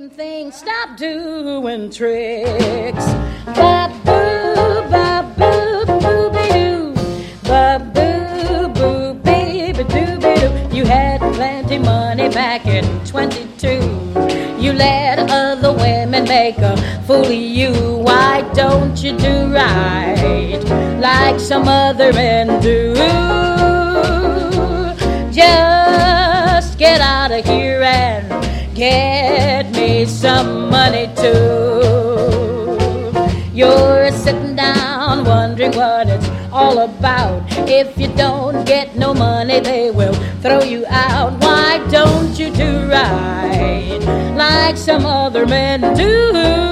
mean things, stop doing tricks. Ba-boo, ba-boo, booby-doo. Ba-boo, boo, baby, dooby-doo. You had plenty money back in 22. You let other women make a fool of you. Why don't you do right like some other men do? Just get out of here and get me some money too. You're sitting down wondering what it's all about. If you don't get no money, they will throw you out. Why don't you do right like some other men do?